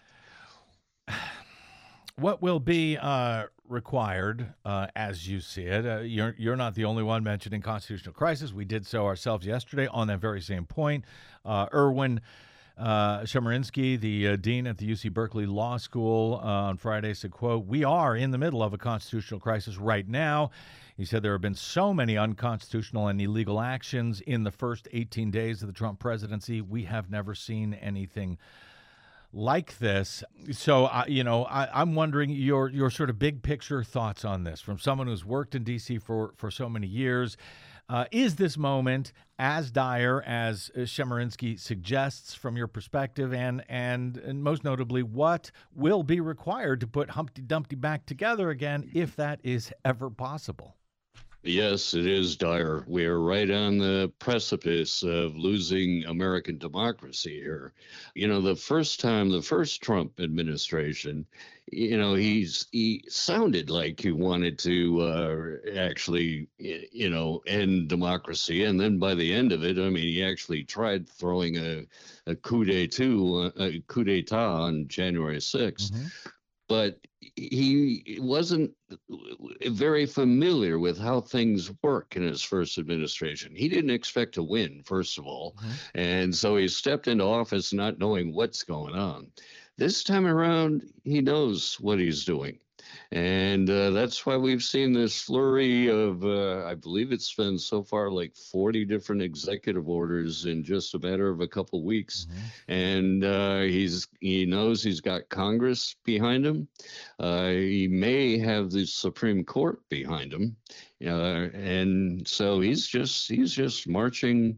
What will be uh, required, uh, as you see it? Uh, you're you're not the only one mentioning constitutional crisis. We did so ourselves yesterday on that very same point. Uh, Erwin uh, Chemerinsky, the uh, dean at the U C Berkeley Law School, uh, on Friday said, "quote We are in the middle of a constitutional crisis right now." He said there have been so many unconstitutional and illegal actions in the first eighteen days of the Trump presidency. We have never seen anything like this. So, uh, you know, I, I'm wondering your your sort of big picture thoughts on this from someone who's worked in D C for, for so many years. Uh, is this moment as dire as Chemerinsky suggests from your perspective? And, and, and most notably, what will be required to put Humpty Dumpty back together again, if that is ever possible? Yes, it is dire. We are right on the precipice of losing American democracy here. You know, the first time, the first Trump administration, you know, he's he sounded like he wanted to uh, actually, you know, end democracy. And then by the end of it, I mean, he actually tried throwing a, a coup d'etat, a coup d'etat on January sixth. Mm-hmm. But he wasn't very familiar with how things work in his first administration. He didn't expect to win, first of all. Mm-hmm. And so he stepped into office not knowing what's going on. This time around, he knows what he's doing. And uh, that's why we've seen this flurry of, uh, I believe it's been so far like forty different executive orders in just a matter of a couple weeks. Mm-hmm. And uh, he's he knows he's got Congress behind him. Uh, he may have the Supreme Court behind him. Uh, and so he's just he's just marching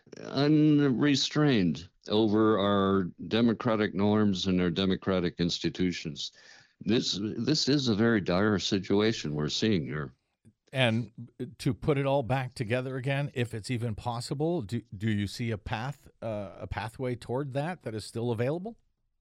unrestrained over our democratic norms and our democratic institutions. This this is a very dire situation we're seeing here. And to put it all back together again, if it's even possible, do do you see a path, uh, a pathway toward that that is still available?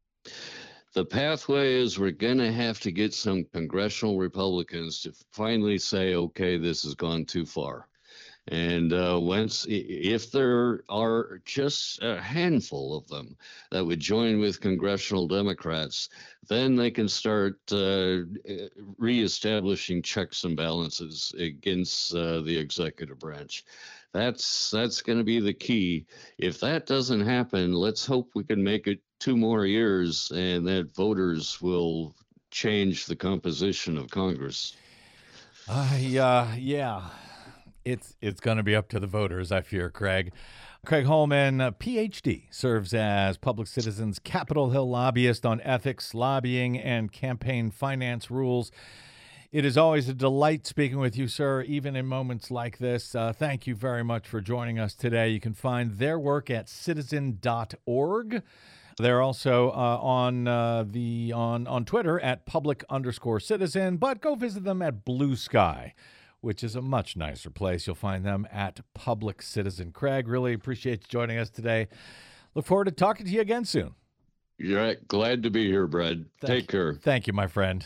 The pathway is we're going to have to get some congressional Republicans to finally say, okay, this has gone too far. And uh, once, if there are just a handful of them that would join with congressional Democrats, then they can start uh, reestablishing checks and balances against uh, the executive branch. That's that's going to be the key. If that doesn't happen, let's hope we can make it two more years and that voters will change the composition of Congress. Uh, yeah, yeah. It's it's going to be up to the voters, I fear, Craig. Craig Holman, a P H D, serves as Public Citizen's Capitol Hill lobbyist on ethics, lobbying, and campaign finance rules. It is always a delight speaking with you, sir, even in moments like this. Uh, thank you very much for joining us today. You can find their work at citizen dot org. They're also uh, on uh, the on, on Twitter at public underscore citizen, but go visit them at Blue Sky, which is a much nicer place. You'll find them at Public Citizen. Craig, really appreciate you joining us today. Look forward to talking to you again soon. You're right. Glad to be here, Brad. Thank Take you. care. Thank you, my friend.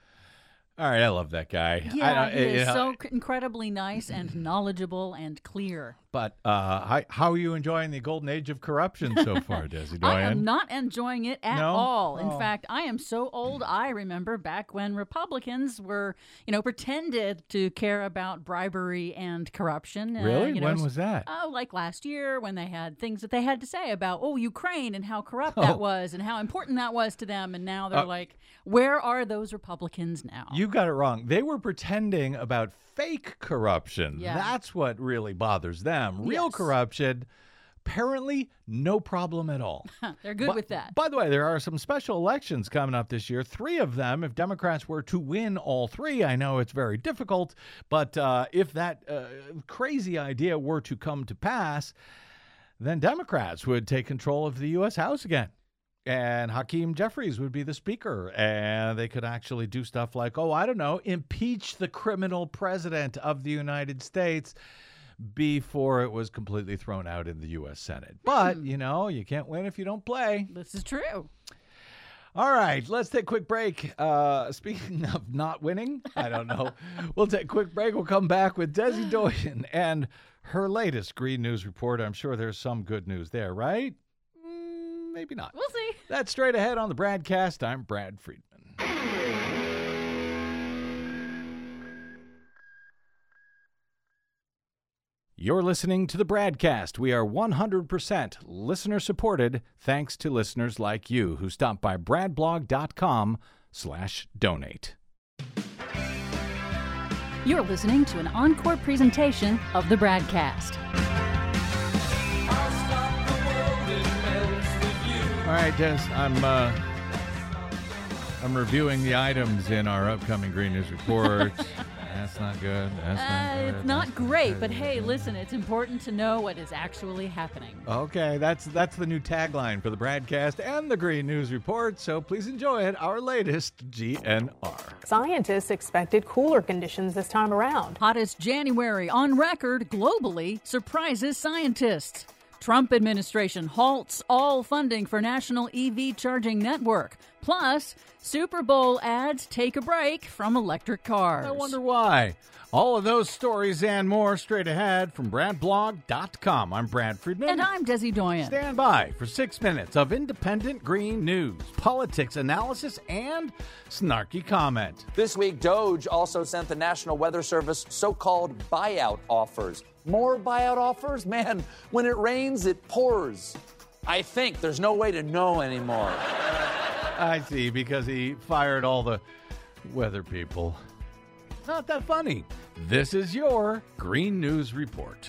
All right, I love that guy. Yeah, I, he is you know, so incredibly nice and knowledgeable and clear. But uh, how, how are you enjoying the golden age of corruption so far, Desi Doyen? I am not enjoying it at No? all. In Oh. fact, I am so old, I remember back when Republicans were, you know, pretended to care about bribery and corruption. Uh, Really? you know, When was that? Oh, like last year when they had things that they had to say about, oh, Ukraine and how corrupt Oh. that was and how important that was to them. And now they're Uh, like, where are those Republicans now? You got it wrong. They were pretending about fake corruption. Yeah. That's what really bothers them. Real Yes. corruption, apparently no problem at all. They're good By- with that. By the way, there are some special elections coming up this year. Three of them, if Democrats were to win all three, I know it's very difficult, but uh, if that uh, crazy idea were to come to pass, then Democrats would take control of the U S House again. And Hakeem Jeffries would be the speaker, and they could actually do stuff like, oh, I don't know, impeach the criminal president of the United States before it was completely thrown out in the U S Senate. But, you know, you can't win if you don't play. This is true. All right, let's take a quick break. Uh, speaking of not winning, I don't know. We'll take a quick break. We'll come back with Desi Doyen and her latest Green News Report. I'm sure there's some good news there, right? Mm, maybe not. We'll see. That's straight ahead on the Bradcast. I'm Brad Friedman. You're listening to the Bradcast. We are one hundred percent listener supported thanks to listeners like you who stop by bradblog.com slash donate. You're listening to an encore presentation of the Bradcast. All right, Des, I'm uh, I'm reviewing the items in our upcoming Green News Report. That's not good. That's not Uh, good. it's not That's great, good. but hey, listen, it's important to know what is actually happening. Okay, that's that's the new tagline for the Bradcast and the Green News Report, so please enjoy it, our latest G N R. Scientists expected cooler conditions this time around. Hottest January on record globally surprises scientists. Trump administration halts all funding for national E V charging network. Plus, Super Bowl ads take a break from electric cars. I wonder why. All of those stories and more straight ahead from Brad Blog dot com. I'm Brad Friedman. And I'm Desi Doyen. Stand by for six minutes of independent green news, politics analysis, and snarky comment. This week, Doge also sent the National Weather Service so-called buyout offers. More buyout offers? Man, when it rains, it pours. I think there's no way to know anymore. I see, because he fired all the weather people. Not that funny. This is your Green News Report.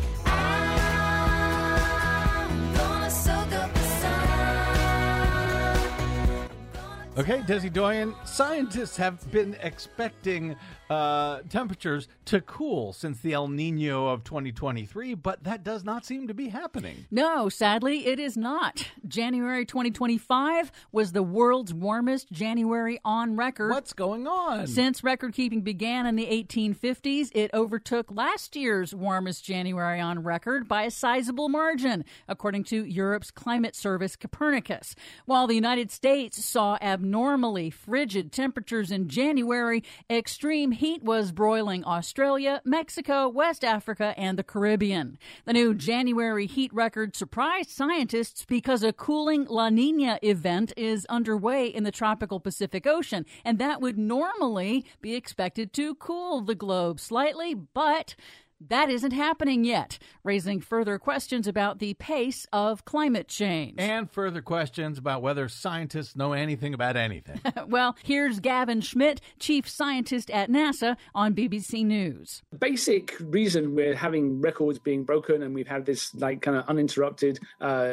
Okay, Desi Doyen, scientists have been expecting uh, temperatures to cool since the El Nino of twenty twenty-three, but that does not seem to be happening. No, sadly, it is not. January twenty twenty-five was the world's warmest January on record. What's going on? Since record-keeping began in the eighteen fifties, it overtook last year's warmest January on record by a sizable margin, according to Europe's climate service Copernicus. While the United States saw abnormally frigid temperatures in January, extreme heat was broiling Australia, Mexico, West Africa, and the Caribbean. The new January heat record surprised scientists because a cooling La Nina event is underway in the tropical Pacific Ocean, and that would normally be expected to cool the globe slightly, but that isn't happening yet, raising further questions about the pace of climate change. And further questions about whether scientists know anything about anything. Well, here's Gavin Schmidt, chief scientist at NASA, on B B C News. The basic reason we're having records being broken and we've had this like kind of uninterrupted uh,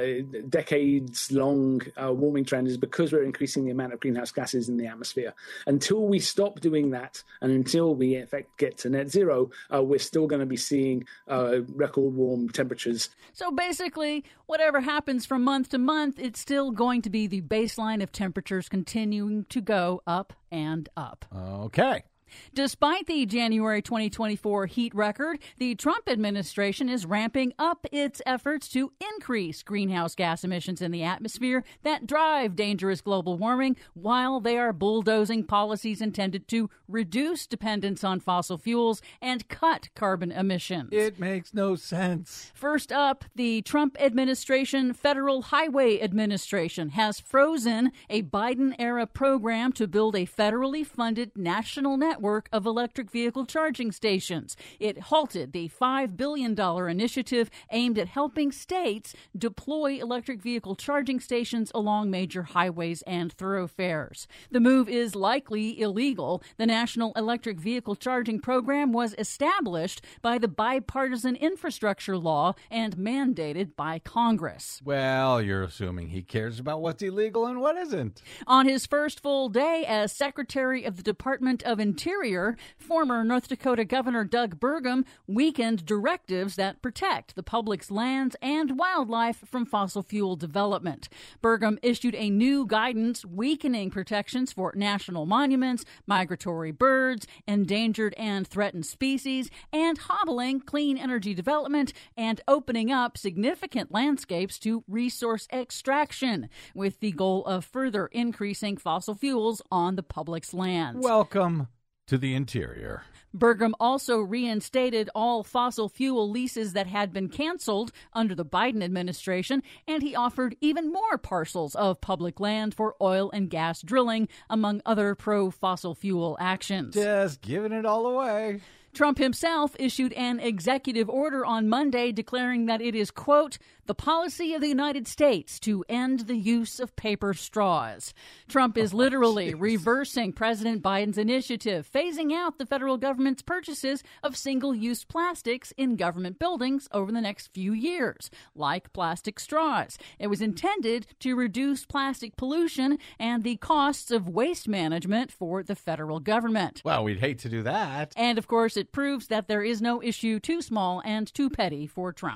decades-long uh, warming trend is because we're increasing the amount of greenhouse gases in the atmosphere. Until we stop doing that and until we, in fact, get to net zero, uh, we're still going to be seeing uh, record warm temperatures. So basically, whatever happens from month to month, it's still going to be the baseline of temperatures continuing to go up and up. Okay. Despite the January twenty twenty-four heat record, the Trump administration is ramping up its efforts to increase greenhouse gas emissions in the atmosphere that drive dangerous global warming, while they are bulldozing policies intended to reduce dependence on fossil fuels and cut carbon emissions. It makes no sense. First up, the Trump administration Federal Highway Administration has frozen a Biden-era program to build a federally funded national network of electric vehicle charging stations. It halted the five billion dollars initiative aimed at helping states deploy electric vehicle charging stations along major highways and thoroughfares. The move is likely illegal. The National Electric Vehicle Charging Program was established by the Bipartisan Infrastructure Law and mandated by Congress. Well, you're assuming he cares about what's illegal and what isn't. On his first full day as Secretary of the Department of Interior, former North Dakota Governor Doug Burgum weakened directives that protect the public's lands and wildlife from fossil fuel development. Burgum issued a new guidance weakening protections for national monuments, migratory birds, endangered and threatened species, and hobbling clean energy development and opening up significant landscapes to resource extraction, with the goal of further increasing fossil fuels on the public's lands. Welcome to the interior. Burgum also reinstated all fossil fuel leases that had been canceled under the Biden administration, and he offered even more parcels of public land for oil and gas drilling, among other pro-fossil fuel actions. Just giving it all away. Trump himself issued an executive order on Monday declaring that it is, quote, the policy of the United States to end the use of paper straws. Trump is literally oh, reversing President Biden's initiative, phasing out the federal government's purchases of single-use plastics in government buildings over the next few years, like plastic straws. It was intended to reduce plastic pollution and the costs of waste management for the federal government. Well, we'd hate to do that. And, of course, it proves that there is no issue too small and too petty for Trump.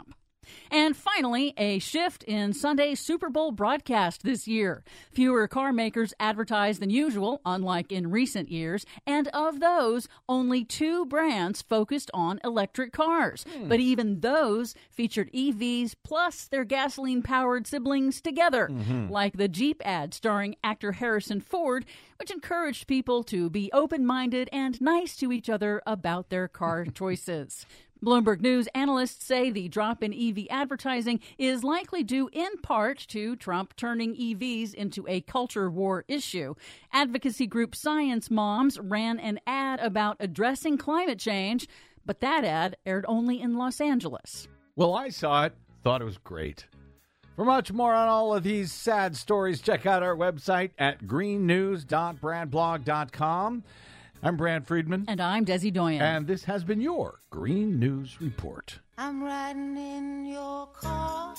And finally, a shift in Sunday's Super Bowl broadcast this year. Fewer car makers advertised than usual, unlike in recent years, and of those, only two brands focused on electric cars. Hmm. But even those featured E Vs plus their gasoline-powered siblings together, mm-hmm. like the Jeep ad starring actor Harrison Ford, which encouraged people to be open-minded and nice to each other about their car choices. Bloomberg News analysts say the drop in E V advertising is likely due in part to Trump turning E Vs into a culture war issue. Advocacy group Science Moms ran an ad about addressing climate change, but that ad aired only in Los Angeles. Well, I saw it, thought it was great. For much more on all of these sad stories, check out our website at green news dot brad blog dot com. I'm Brad Friedman. And I'm Desi Doyen. And this has been your Green News Report. I'm riding in your car.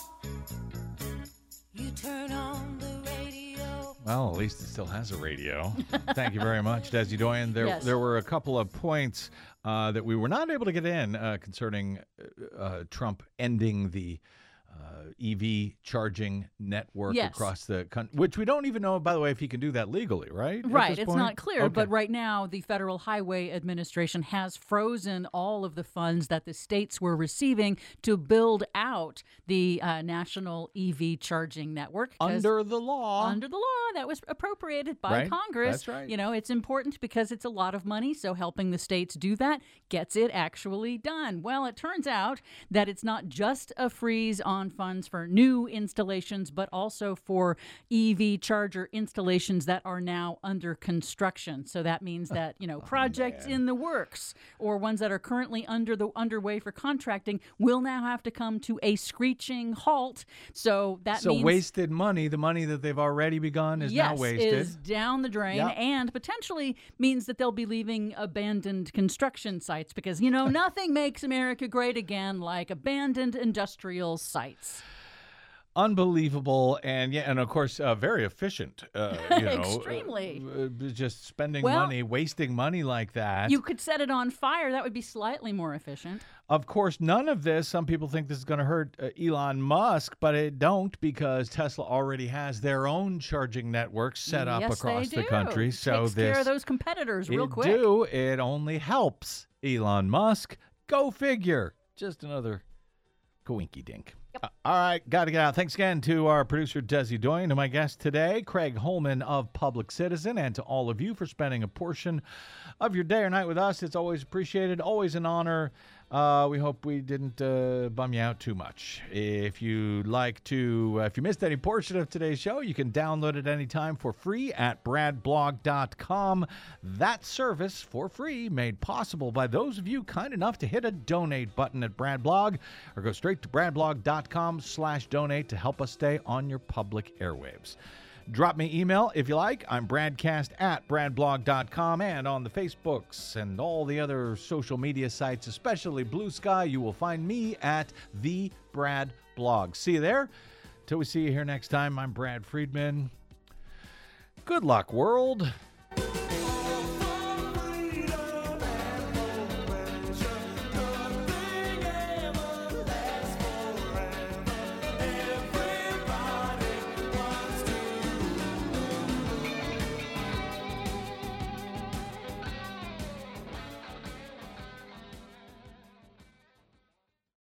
You turn on the radio. Well, at least it still has a radio. Thank you very much, Desi Doyen. There, yes. there were a couple of points uh, that we were not able to get in uh, concerning uh, Trump ending the Uh, E V charging network yes. across the country, which we don't even know, by the way, if he can do that legally, right? Right. It's point? not clear. Okay. But right now, the Federal Highway Administration has frozen all of the funds that the states were receiving to build out the uh, national E V charging network. Under the law. Under the law that was appropriated by right. Congress. That's right. You know, it's important because it's a lot of money. So helping the states do that gets it actually done. Well, it turns out that it's not just a freeze on funds for new installations, but also for E V charger installations that are now under construction. So that means that, you know, projects oh, in the works or ones that are currently under the underway for contracting will now have to come to a screeching halt. So that so means wasted money, the money that they've already begun is yes, now wasted. is down the drain, yep. and potentially means that they'll be leaving abandoned construction sites because, you know, nothing makes America great again like abandoned industrial sites. Unbelievable, and yeah, and of course, uh, very efficient. Uh, you know, Extremely. Uh, uh, just spending well, money, wasting money like that. You could set it on fire. That would be slightly more efficient. Of course, none of this. Some people think this is going to hurt uh, Elon Musk, but it don't because Tesla already has their own charging network set up yes, across they the do. country. So Takes this care of those competitors real it quick. do. It only helps Elon Musk. Go figure. Just another coinky dink. Uh, all right, got to get out. Thanks again to our producer, Desi Doyen, to my guest today, Craig Holman of Public Citizen, and to all of you for spending a portion of your day or night with us. It's always appreciated, always an honor. Uh, we hope we didn't uh, bum you out too much. If you'd like to, uh, if you missed any portion of today's show, you can download it anytime for free at brad blog dot com. That service for free made possible by those of you kind enough to hit a donate button at BradBlog or go straight to brad blog dot com slash donate to help us stay on your public airwaves. Drop me email if you like. I'm Bradcast at brad blog dot com, and on the Facebooks and all the other social media sites, especially Blue Sky, you will find me at The Brad Blog. See you there. Till we see you here next time, I'm Brad Friedman. Good luck, world.